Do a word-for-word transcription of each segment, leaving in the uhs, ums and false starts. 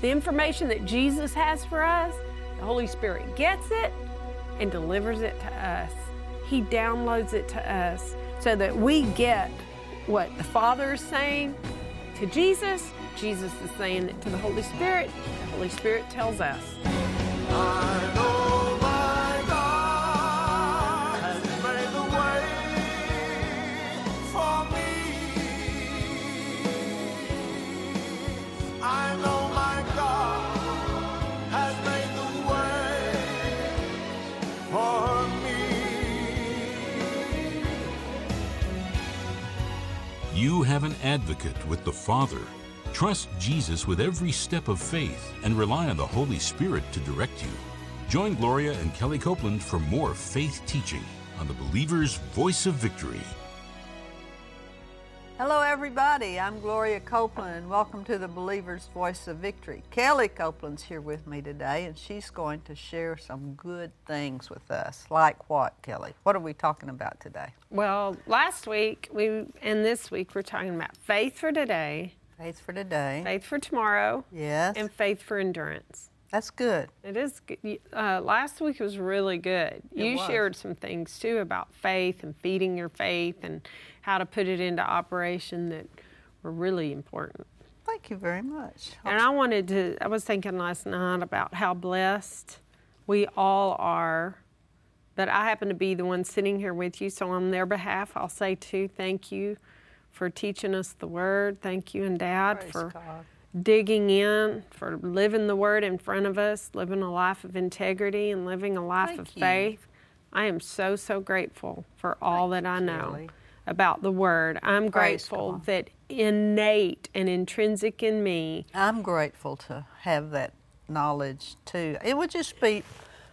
The information that Jesus has for us, the Holy Spirit gets it and delivers it to us. He downloads it to us so that we get what the Father is saying to Jesus, Jesus is saying it to the Holy Spirit, the Holy Spirit tells us. I know my God has made the way for me. I know my God has made the way for me. You have an advocate with the Father. Trust Jesus with every step of faith and rely on the Holy Spirit to direct you. Join Gloria and Kelly Copeland for more faith teaching on the Believer's Voice of Victory. Hello everybody, I'm Gloria Copeland and welcome to the Believer's Voice of Victory. Kelly Copeland's here with me today and she's going to share some good things with us. Like what, Kelly? What are we talking about today? Well, last week we and this week we're talking about faith for today, Faith for today. faith for tomorrow, Yes. and faith for endurance. That's good. It is good. Uh, last week was really good. It you was. shared some things too about faith and feeding your faith and how to put it into operation that were really important. Thank you very much. And I wanted to, I was thinking last night about how blessed we all are, but I happen to be the one sitting here with you, so on their behalf, I'll say too, thank you for teaching us the Word. Thank you and Dad Praise for God. digging in, for living the Word in front of us, living a life of integrity and living a life Thank of you. faith. I am so, so grateful for all Thank that I you, know Kelly. about the Word. I'm Praise grateful God. that innate and intrinsic in me, I'm grateful to have that knowledge too. It would just be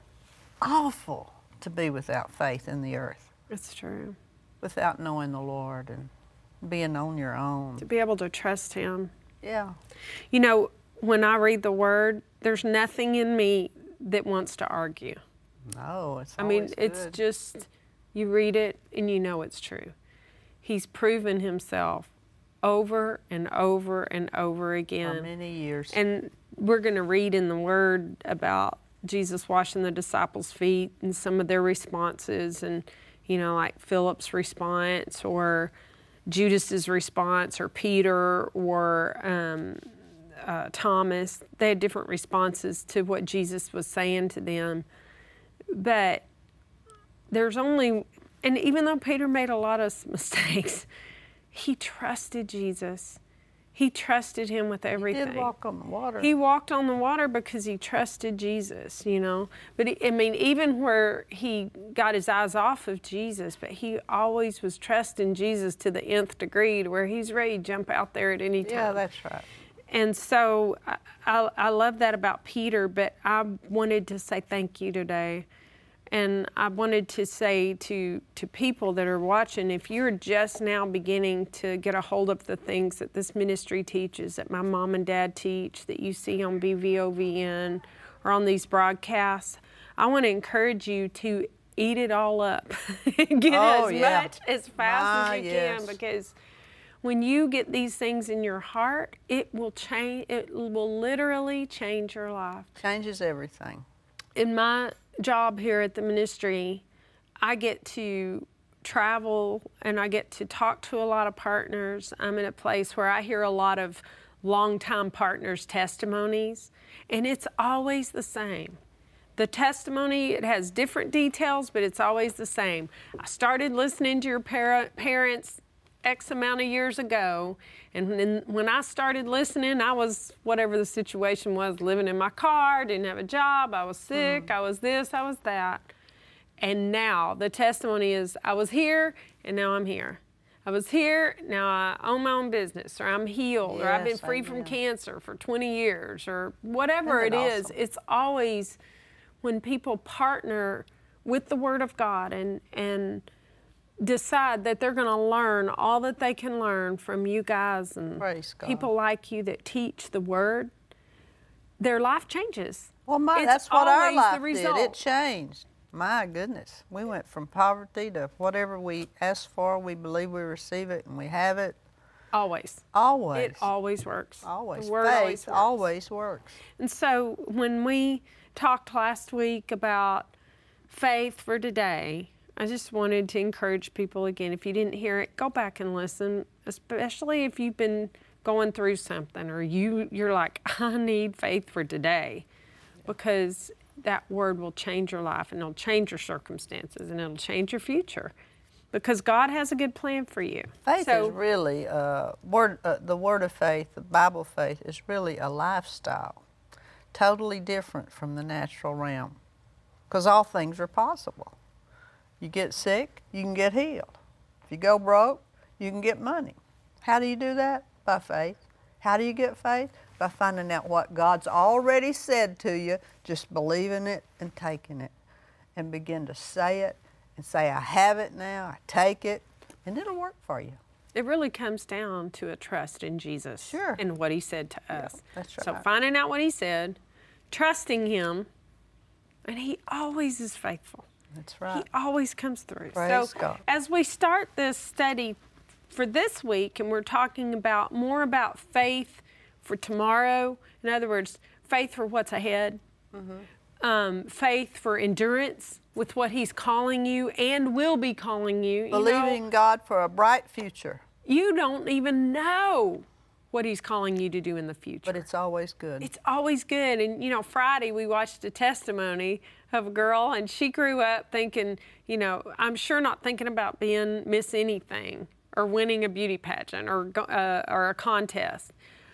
awful to be without faith in the earth, it's true, without knowing the Lord and being on your own. to be able to trust Him. Yeah. You know, when I read the Word, there's nothing in me that wants to argue. No, it's I mean, always it's good. just, you read it and you know it's true. He's proven Himself over and over and over for again. many years. And we're going to read in the Word about Jesus washing the disciples' feet and some of their responses, and, you know, like Philip's response or Judas's response or Peter or um, uh, Thomas. They had different responses to what Jesus was saying to them. But there's only, and even though Peter made a lot of mistakes, he trusted Jesus. He trusted Him with everything. He did walk on the water. He walked on the water because he trusted Jesus, you know. But he, I mean, even where he got his eyes off of Jesus, but he always was trusting Jesus to the nth degree, to where he's ready to jump out there at any time. Yeah, that's right. And so I, I, I love that about Peter, but I wanted to say thank you today. And I wanted to say to, to people that are watching, if you're just now beginning to get a hold of the things that this ministry teaches, that my mom and dad teach, that you see on B V O V N or on these broadcasts, I want to encourage you to eat it all up. Get Oh, as yeah. much as fast Ah, as you yes. can, because when you get these things in your heart, it will change, it will literally change your life. Changes everything. In my job here at the ministry, I get to travel and I get to talk to a lot of partners. I'm in a place where I hear a lot of longtime partners' testimonies, and it's always the same. The testimony, it has different details, but it's always the same. I started listening to your par- parents X amount of years ago, and then when I started listening, I was, whatever the situation was, living in my car, didn't have a job, I was sick, mm. I was this, I was that. And now the testimony is, I was here, and now I'm here. I was here, now I own my own business, or I'm healed, yes, or I've been free amen. from cancer for twenty years, or whatever Isn't it that is. awesome? It's always when people partner with the Word of God and, and decide that they're going to learn all that they can learn from you guys and Praise God. people like you that teach the Word, their life changes. Well, my, It's that's what our always the life did. result. It changed. My goodness. We went from poverty to whatever we ask for, we believe we receive it, and we have it. Always. Always. It always works. Always. The word Faith always works. always works. And so when we talked last week about faith for today, I just wanted to encourage people again, if you didn't hear it, go back and listen, especially if you've been going through something or you, you're like, I need faith for today, because that word will change your life and it'll change your circumstances and it'll change your future, because God has a good plan for you. Faith so, is really, uh, word, uh, the word of faith, the Bible faith is really a lifestyle, totally different from the natural realm, because all things are possible. You get sick, you can get healed. If you go broke, you can get money. How do you do that? By faith. How do you get faith? By finding out what God's already said to you, just believing it and taking it, and begin to say it and say, I have it now, I take it, and it'll work for you. it really comes down to a trust in Jesus Sure. and what he said to us. Yeah, that's So right. finding out what he said, trusting him, and he always is faithful. That's right. He always comes through. Praise so God. as we start this study for this week, and we're talking about more about faith for tomorrow, in other words, faith for what's ahead, mm-hmm. um, faith for endurance with what he's calling you and will be calling you. You Believing know, God for a bright future, you don't even know what he's calling you to do in the future. but it's always good. It's always good. And, you know, Friday we watched a testimony of a girl, and she grew up thinking, you know, I'm sure not thinking about being Miss Anything or winning a beauty pageant or, go- uh, or a contest.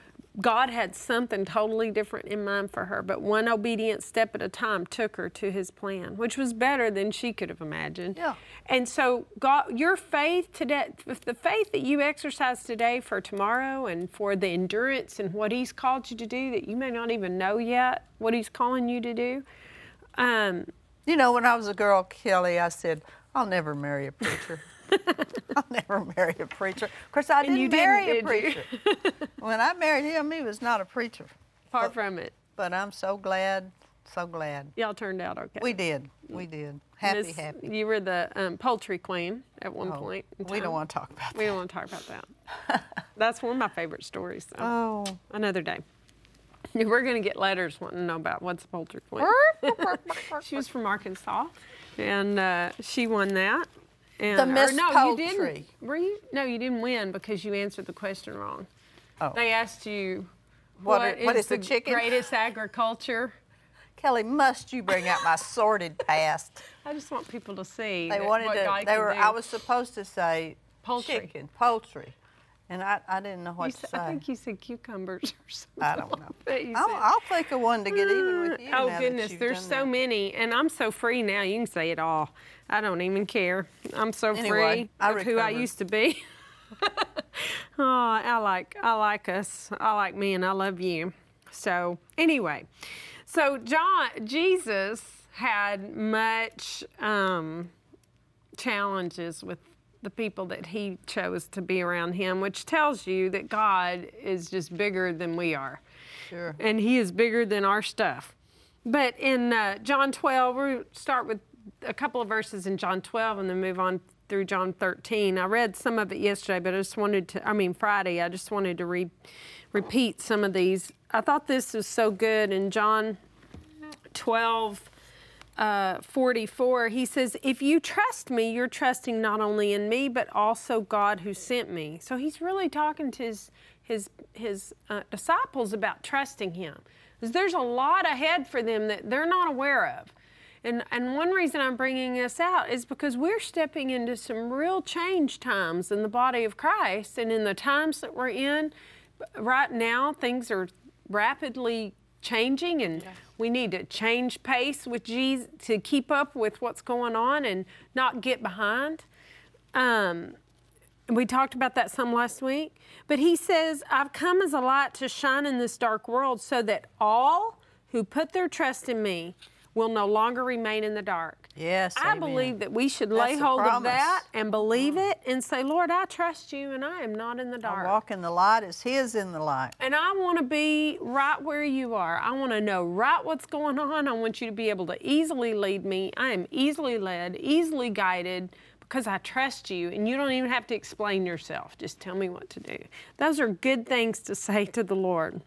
God had something totally different in mind for her, but one obedient step at a time took her to his plan, which was better than she could have imagined. Yeah. And so God, your faith today, if the faith that you exercise today for tomorrow and for the endurance and what he's called you to do that you may not even know yet what he's calling you to do. Um, You know, when I was a girl, Kelly, I said, I'll never marry a preacher. I'll never marry a preacher. Of course, I didn't you marry didn't, a did you? preacher. When I married him, he was not a preacher. far from it. But I'm so glad, so glad. Y'all turned out okay. We did. We did. Happy, Miss- happy. You were the um, poultry queen at one Oh, point. in we don't time. want to talk about that. We don't want to talk about that. That's one of my favorite stories. So. Oh. Another day. We're going to get letters wanting to know about what's a poultry queen. She was from Arkansas, and uh, she won that. And, The or Miss no, Poultry. you didn't. Were you? No, you didn't win because you answered the question wrong. Oh. They asked you, What what, are- what is the the chicken? greatest agriculture? Kelly, must you bring out my sordid past? I just want people to see They that wanted what to, God they can were, do. I was supposed to say Poultry. chicken, poultry. And I, I didn't know what You to said- say. I think you said cucumbers or something. I don't know. That you I'll, said. I'll think of one to get even with you. Oh now that goodness, you've there's done so that. many, and I'm so free now. You can say it all. I don't even care. I'm so Anyway, free I of who I recovered. used to be. Oh, I like I like us. I like me, and I love you. So anyway, so John Jesus had much um, challenges with the people that he chose to be around him, which tells you that God is just bigger than we are. Sure. And he is bigger than our stuff. But in uh, John twelve, we'll start with a couple of verses in John twelve and then move on through John thirteen. I read some of it yesterday, but I just wanted to, I mean Friday, I just wanted to re- repeat some of these. I thought this was so good in John twelve, uh, forty-four. He says, if you trust me, you're trusting not only in me, but also God who sent me. So he's really talking to his, his, his uh, disciples about trusting him. Because there's a lot ahead for them that they're not aware of. And, and one reason I'm bringing this out is because we're stepping into some real change times in the body of Christ, and in the times that we're in right now, things are rapidly changing, and yes. we need to change pace with Jesus to keep up with what's going on and not get behind. Um, we talked about that some last week. But he says, I've come as a light to shine in this dark world so that all who put their trust in me will no longer remain in the dark. Yes, I amen. believe that we should That's lay the hold of promise. that and believe it and say, Lord, I trust you and I am not in the I dark. walk in the light as he is in the light. And I want to be right where you are. I want to know right what's going on. I want you to be able to easily lead me. I am easily led, easily guided, because I trust you, and you don't even have to explain yourself. Just tell me what to do. Those are good things to say to the Lord.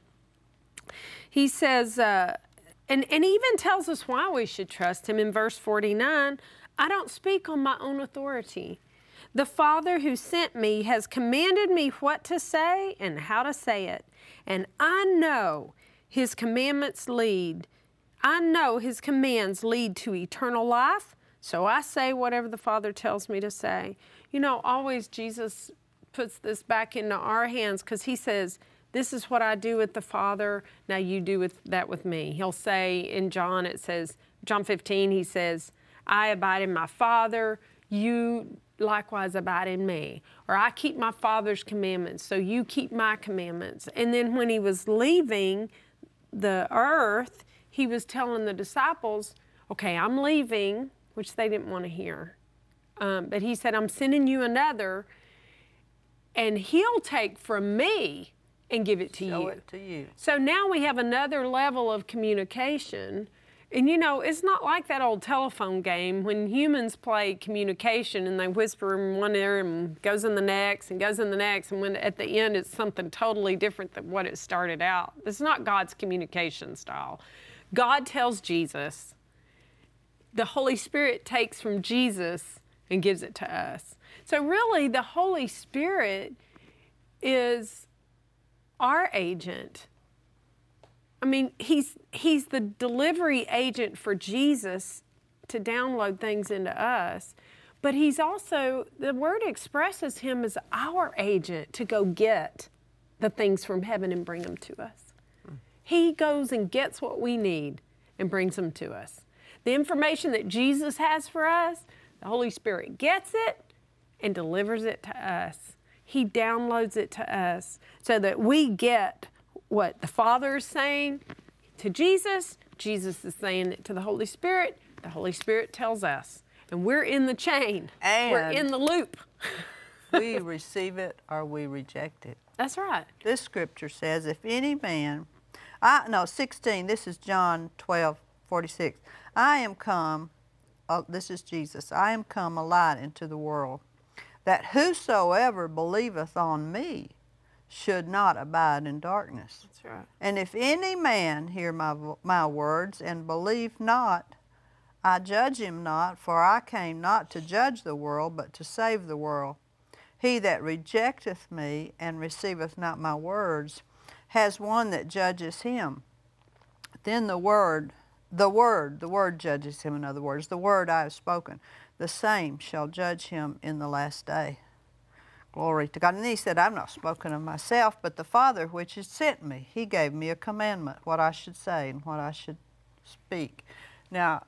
He says, uh, and, and he even tells us why we should trust him in verse forty-nine. I don't speak on my own authority. The Father who sent me has commanded me what to say and how to say it. And I know his commandments lead. I know his commands lead to eternal life. So I say whatever the Father tells me to say. You know, always Jesus puts this back into our hands because he says, this is what I do with the Father. Now you do with that with me. He'll say in John, it says, John fifteen, he says, I abide in my Father. You likewise abide in me. Or I keep my Father's commandments, so you keep my commandments. And then when he was leaving the earth, he was telling the disciples, okay, I'm leaving, which they didn't want to hear. Um, but he said, I'm sending you another, and he'll take from me and give it to Show you. it to you. So now we have another level of communication. And you know, it's not like that old telephone game when humans play communication and they whisper in one ear and goes in the next and goes in the next, and when at the end it's something totally different than what it started out. It's not God's communication style. God tells Jesus, the Holy Spirit takes from Jesus and gives it to us. So really, the Holy Spirit is our agent. I mean, he's, he's the delivery agent for Jesus to download things into us, but he's also, the Word expresses him as our agent to go get the things from heaven and bring them to us. Hmm. He goes and gets what we need and brings them to us. The information that Jesus has for us, the Holy Spirit gets it and delivers it to us. He downloads it to us so that we get what the Father is saying to Jesus. Jesus is saying it to the Holy Spirit. The Holy Spirit tells us. And we're in the chain. And we're in the loop. we receive it or we reject it. That's right. This scripture says, if any man, I no, sixteen, this is John twelve, forty-six. I am come, uh, this is Jesus, I am come a light into the world, that whosoever believeth on me should not abide in darkness. That's right. And if any man hear my, my words and believe not, I judge him not, for I came not to judge the world, but to save the world. He that rejecteth me and receiveth not my words has one that judges him. Then the word, the word, the word judges him, in other words, the word I have spoken, the same shall judge him in the last day. Glory to God. And he said, I've not spoken of myself, but the Father which has sent me, he gave me a commandment, what I should say and what I should speak. Now,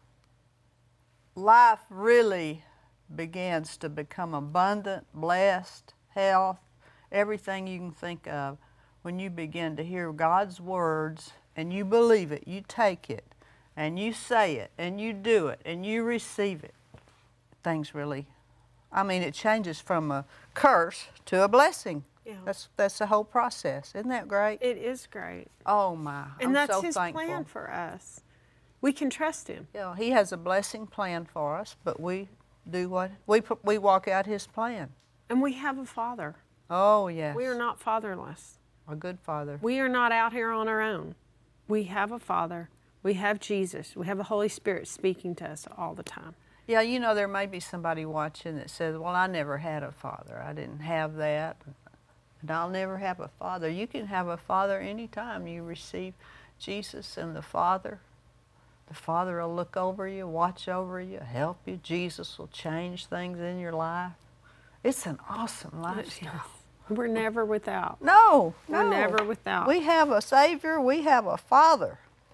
life really begins to become abundant, blessed, health, everything you can think of when you begin to hear God's words and you believe it, you take it, and you say it, and you do it, and you receive it. Things really, I mean, it changes from a curse to a blessing. Yeah. That's that's the whole process. Isn't that great? It is great. Oh my! And I'm that's so his thankful. plan for us. We can trust him. Yeah, he has a blessing plan for us, but we do what we we walk out his plan. And we have a Father. Oh yes. We are not fatherless. A good Father. We are not out here on our own. We have a Father. We have Jesus. We have the Holy Spirit speaking to us all the time. Yeah, you know, there may be somebody watching that says, well, I never had a father. I didn't have that. And I'll never have a father. You can have a father anytime you receive Jesus and the Father. The Father will look over you, watch over you, help you. Jesus will change things in your life. It's an awesome lifestyle. We're never without. No, We're no. never without. We have a Savior. We have a Father.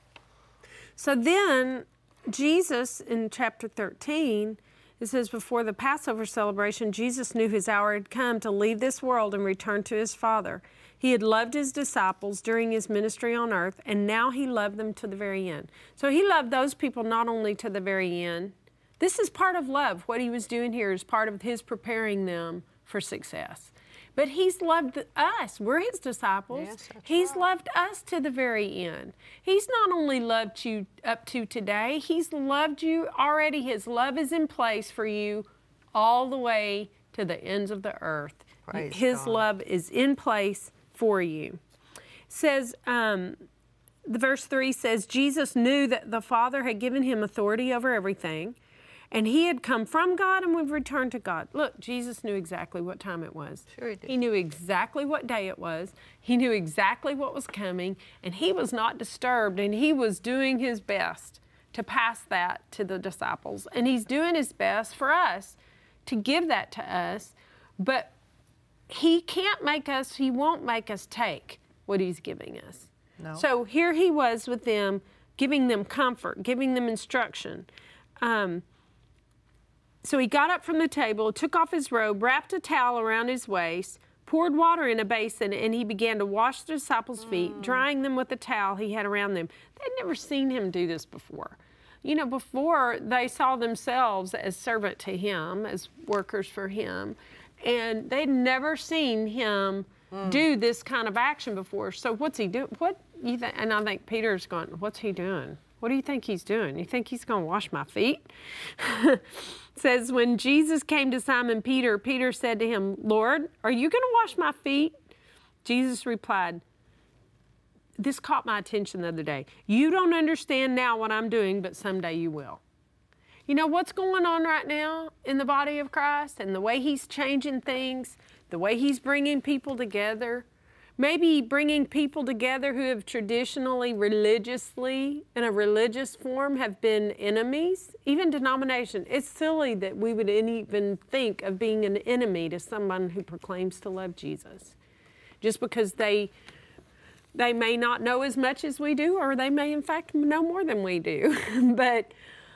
So then, Jesus in chapter thirteen, it says, before the Passover celebration, Jesus knew his hour had come to leave this world and return to his Father. He had loved his disciples during his ministry on earth, and now he loved them to the very end. So he loved those people not only to the very end. This is part of love. What he was doing here is part of his preparing them for success. But he's loved us. We're his disciples. Yes, that's he's right. loved us to the very end. He's not only loved you up to today, he's loved you already. His love is in place for you all the way to the ends of the earth. Praise His God. love is in place for you. Says, um, the verse three says, Jesus knew that the Father had given him authority over everything, and he had come from God and would return to God. Look, Jesus knew exactly what time it was. Sure he did. He knew exactly what day it was. He knew exactly what was coming, and he was not disturbed, and he was doing his best to pass that to the disciples. And he's doing his best for us to give that to us, but he can't make us, he won't make us take what he's giving us. No. So here he was with them, giving them comfort, giving them instruction. Um, so he got up from the table, took off his robe, wrapped a towel around his waist, poured water in a basin, and he began to wash the disciples' feet, mm. drying them with the towel he had around them. They'd never seen him do this before. You know, before they saw themselves as servant to him, as workers for him, and they'd never seen him mm. do this kind of action before. So what's he doing? What you think? And I think Peter's going, what's he doing? What do you think he's doing? You think he's going to wash my feet? Says, when Jesus came to Simon Peter, Peter said to him, Lord, are you going to wash my feet? Jesus replied, this caught my attention the other day. You don't understand now what I'm doing, but someday you will. You know what's going on right now in the body of Christ and the way he's changing things, the way he's bringing people together? Maybe bringing people together who have traditionally, religiously, in a religious form, have been enemies, even denomination. It's silly that we would even think of being an enemy to someone who proclaims to love Jesus. Just because they, they may not know as much as we do, or they may, in fact, know more than we do. but,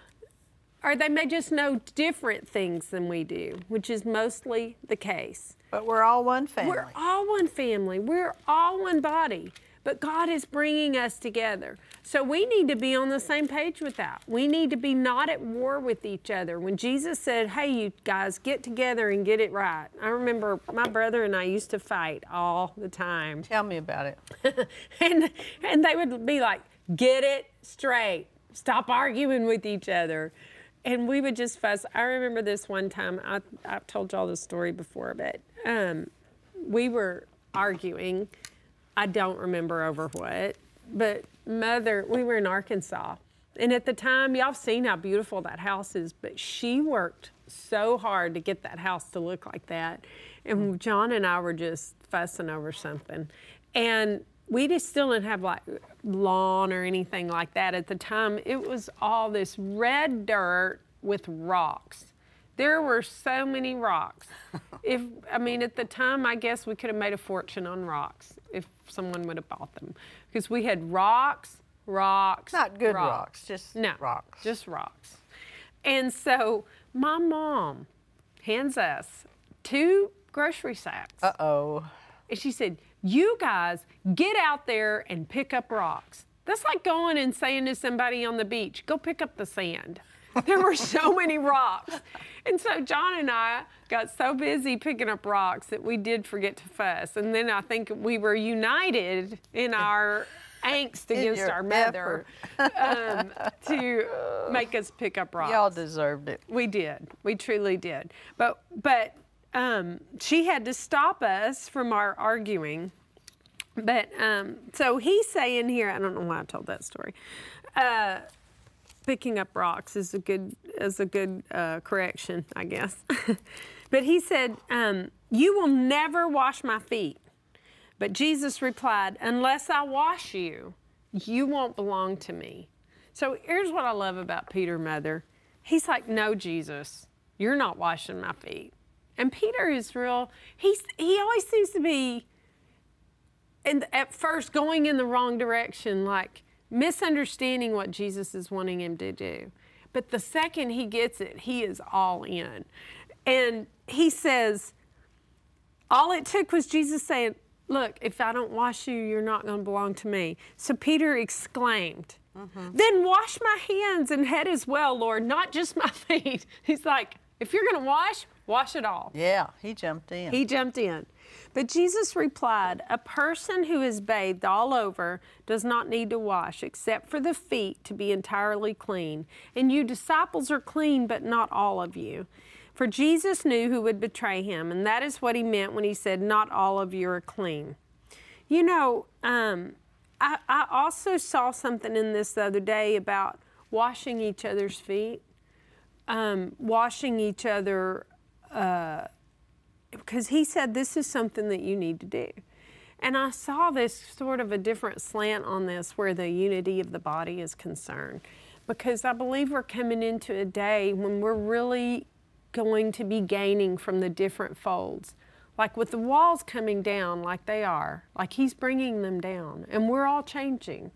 or they may just know different things than we do, which is mostly the case. But we're all one family. We're all one family. We're all one body. But God is bringing us together. So we need to be on the same page with that. We need to be not at war with each other. When Jesus said, hey, you guys, get together and get it right. I remember my brother and I used to fight all the time. Tell me about it. and, and they would be like, get it straight. Stop arguing with each other. And we would just fuss. I remember this one time, I, I've told y'all this story before, but um, we were arguing. I don't remember over what, but Mother, we were in Arkansas. And at the time, y'all seen how beautiful that house is, but she worked so hard to get that house to look like that. And John and I were just fussing over something. And we just still didn't have like lawn or anything like that at the time. It was all this red dirt with rocks. There were so many rocks. If I mean, at the time, I guess we could have made a fortune on rocks if someone would have bought them, because we had rocks, rocks, not good rocks, rocks just no, rocks, just rocks. And so my mom hands us two grocery sacks. Uh oh. And she said, you guys get out there and pick up rocks. That's like going and saying to somebody on the beach, go pick up the sand. There were so many rocks. And so John and I got so busy picking up rocks that we did forget to fuss. And then I think we were united in our angst against our mother um, to make us pick up rocks. Y'all deserved it. We did. We truly did. But, but um, she had to stop us from our arguing. But um, so he's saying here, I don't know why I told that story. Uh, picking up rocks is a good is a good uh, correction, I guess. But he said, um, you will never wash my feet. But Jesus replied, unless I wash you, you won't belong to me. So here's what I love about Peter, Mother. He's like, no, Jesus, you're not washing my feet. And Peter is real, he's, he always seems to be, and at first, going in the wrong direction, like misunderstanding what Jesus is wanting him to do. But the second he gets it, he is all in. And he says, all it took was Jesus saying, look, if I don't wash you, you're not going to belong to me. So Peter exclaimed, mm-hmm. then wash my hands and head as well, Lord, not just my feet. He's like, if you're going to wash, wash it all. Yeah, he jumped in. He jumped in. But Jesus replied, a person who is bathed all over does not need to wash except for the feet to be entirely clean. And you disciples are clean, but not all of you. For Jesus knew who would betray him, and that is what he meant when he said, not all of you are clean. You know, um, I, I also saw something in this the other day about washing each other's feet, um, washing each other, uh, because he said this is something that you need to do. And I saw this sort of a different slant on this where the unity of the body is concerned, because I believe we're coming into a day when we're really going to be gaining from the different folds. Like with the walls coming down like they are, like he's bringing them down, and we're all changing.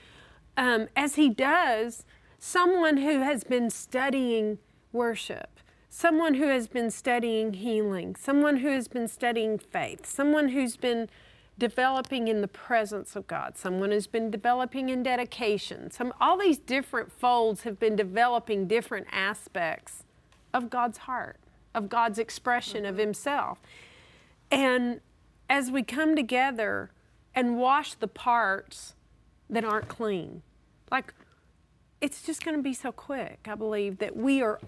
Um, as he does, someone who has been studying worship, someone who has been studying healing, someone who has been studying faith, someone who's been developing in the presence of God, someone who's been developing in dedication, some, all these different folds have been developing different aspects of God's heart, of God's expression of himself. And as we come together and wash the parts that aren't clean, like it's just going to be so quick, I believe, that we are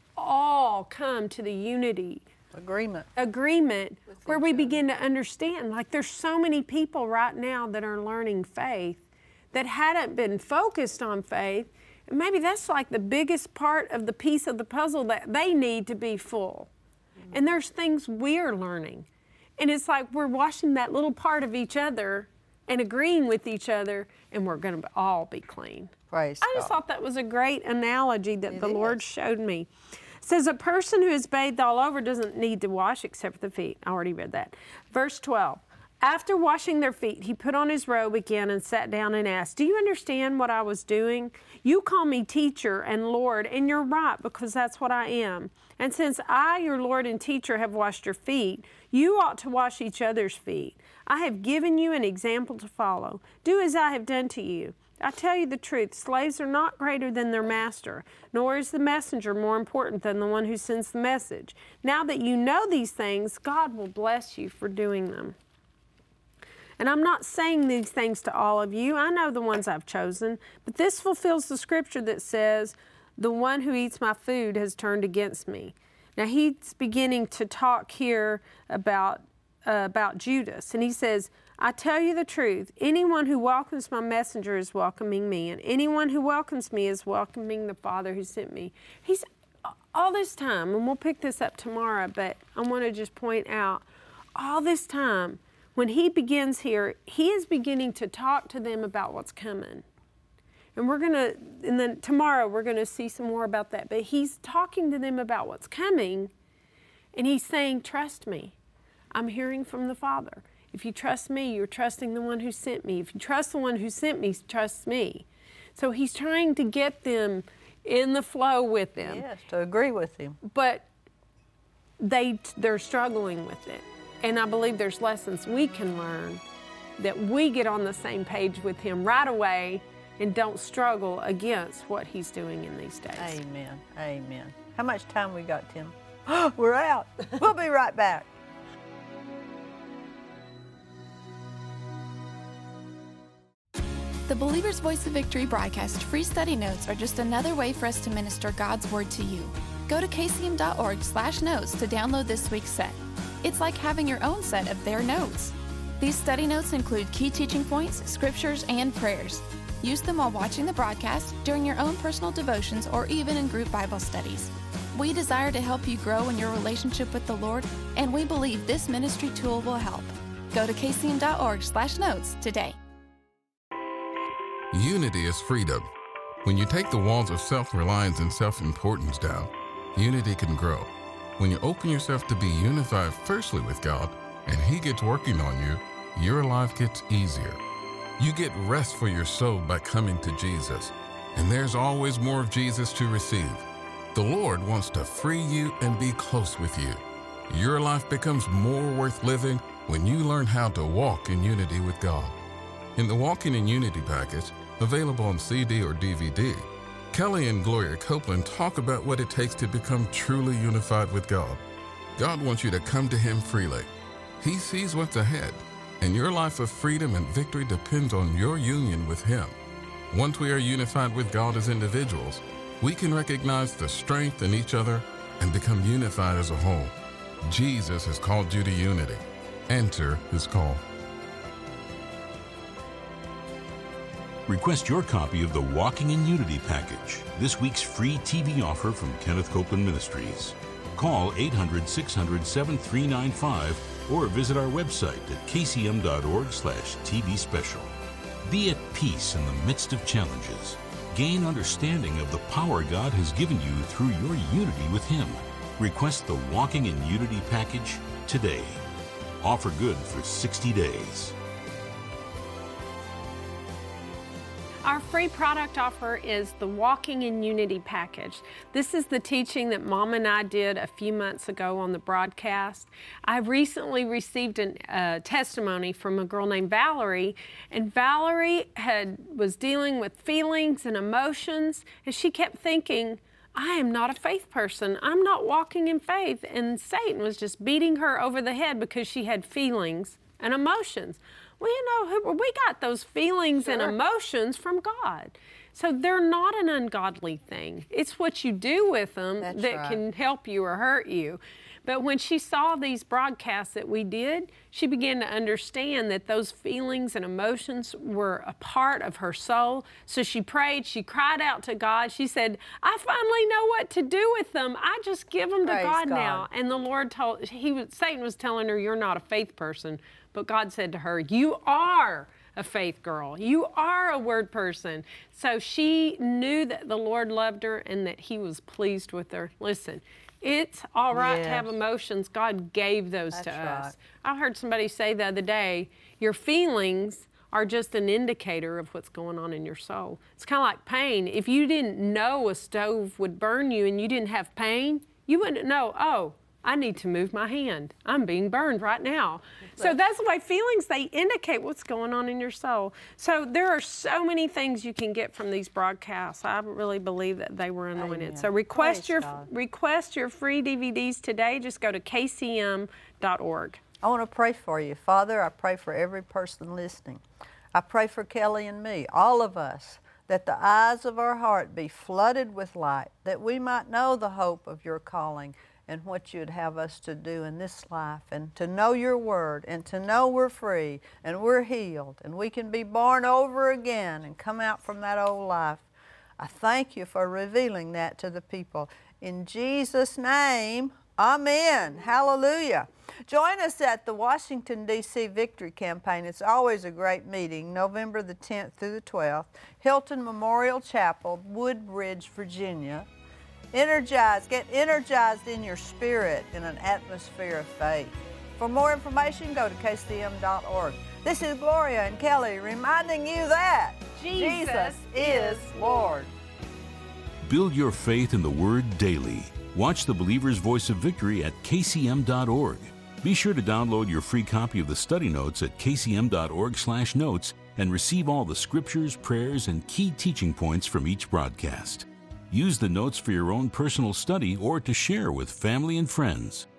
all come to the unity Agreement. Agreement where we other. begin to understand, like there's so many people right now that are learning faith that hadn't been focused on faith. And maybe that's like the biggest part of the piece of the puzzle that they need to be full. Mm-hmm. And there's things we're learning. And it's like we're washing that little part of each other and agreeing with each other, and we're going to all be clean. Praise I just God. thought that was a great analogy that It the Lord is. showed me. It says a person who is bathed all over doesn't need to wash except for the feet. I already read that. Verse twelve. After washing their feet, he put on his robe again and sat down and asked, do you understand what I was doing? You call me teacher and Lord, and you're right, because that's what I am. And since I, your Lord and teacher, have washed your feet, you ought to wash each other's feet. I have given you an example to follow. Do as I have done to you. I tell you the truth, slaves are not greater than their master, nor is the messenger more important than the one who sends the message. Now that you know these things, God will bless you for doing them. And I'm not saying these things to all of you. I know the ones I've chosen. But this fulfills the scripture that says, the one who eats my food has turned against me. Now he's beginning to talk here about, uh, about Judas. And he says, I tell you the truth, anyone who welcomes my messenger is welcoming me, and anyone who welcomes me is welcoming the Father who sent me. He's all this time, and we'll pick this up tomorrow, but I want to just point out, all this time, when he begins here, he is beginning to talk to them about what's coming. And we're going to, and then tomorrow we're going to see some more about that, but he's talking to them about what's coming, and he's saying, trust me. I'm hearing from the Father. If you trust me, you're trusting the one who sent me. If you trust the one who sent me, trust me. So he's trying to get them in the flow with them. Yes, to agree with him. But they, they're struggling with it. And I believe there's lessons we can learn that we get on the same page with him right away and don't struggle against what he's doing in these days. Amen. Amen. How much time we got, Tim? We're out. We'll be right back. The Believer's Voice of Victory broadcast free study notes are just another way for us to minister God's Word to you. Go to k c m dot org slash notes to download this week's set. It's like having your own set of their notes. These study notes include key teaching points, scriptures, and prayers. Use them while watching the broadcast, during your own personal devotions, or even in group Bible studies. We desire to help you grow in your relationship with the Lord, and we believe this ministry tool will help. Go to k c m dot org slash notes today. Unity is freedom. When you take the walls of self-reliance and self-importance down, unity can grow. When you open yourself to be unified firstly with God, and He gets working on you, your life gets easier. You get rest for your soul by coming to Jesus, and there's always more of Jesus to receive. The Lord wants to free you and be close with you. Your life becomes more worth living when you learn how to walk in unity with God. In the Walking in Unity package, available on C D or D V D, Kelly and Gloria Copeland talk about what it takes to become truly unified with God. God wants you to come to Him freely. He sees what's ahead, and your life of freedom and victory depends on your union with Him. Once we are unified with God as individuals, we can recognize the strength in each other and become unified as a whole. Jesus has called you to unity. Enter his call. Request your copy of the Walking in Unity package, this week's free T V offer from Kenneth Copeland Ministries. Call eight hundred, six hundred, seven three nine five or visit our website at k c m dot org slash T V special. Be at peace in the midst of challenges. Gain understanding of the power God has given you through your unity with him. Request the Walking in Unity package today. Offer good for sixty days. Our free product offer is the Walking in Unity package. This is the teaching that Mom and I did a few months ago on the broadcast. I recently received a uh, testimony from a girl named Valerie, and Valerie had was dealing with feelings and emotions, and she kept thinking, I am not a faith person. I'm not walking in faith. And Satan was just beating her over the head because she had feelings and emotions. Well, you know, we got those feelings sure. and emotions from God. So they're not an ungodly thing. It's what you do with them That's that right. can help you or hurt you. But when she saw these broadcasts that we did, she began to understand that those feelings and emotions were a part of her soul. So she prayed, she cried out to God. She said, I finally know what to do with them. I just give them Praise to God, God now. And the Lord told, he was, Satan was telling her, you're not a faith person. But God said to her, you are a faith girl. You are a word person. So she knew that the Lord loved her and that he was pleased with her. Listen, it's all right yes. to have emotions. God gave those That's to right. us. I heard somebody say the other day, your feelings are just an indicator of what's going on in your soul. It's kind of like pain. If you didn't know a stove would burn you and you didn't have pain, you wouldn't know, oh, I need to move my hand. I'm being burned right now. So that's the way feelings, they indicate what's going on in your soul. So there are so many things you can get from these broadcasts. I really believe that they were anointed. Amen. So request Praise your God. request your free D V Ds today. Just go to k c m dot org. I want to pray for you. Father, I pray for every person listening. I pray for Kelly and me, all of us, that the eyes of our heart be flooded with light, that we might know the hope of your calling and what you'd have us to do in this life, and to know your word, and to know we're free, and we're healed, and we can be born over again and come out from that old life. I thank you for revealing that to the people. In Jesus' name, amen. Hallelujah. Join us at the Washington, D C Victory Campaign. It's always a great meeting, November the tenth through the twelfth, Hilton Memorial Chapel, Woodbridge, Virginia. Energize, get energized in your spirit in an atmosphere of faith. For more information, go to k c m dot org. This is Gloria and Kelly reminding you that Jesus, Jesus is Lord. Build your faith in the Word daily. Watch the Believer's Voice of Victory at k c m dot org. Be sure to download your free copy of the study notes at k c m dot org slash notes and receive all the scriptures, prayers, and key teaching points from each broadcast. Use the notes for your own personal study or to share with family and friends.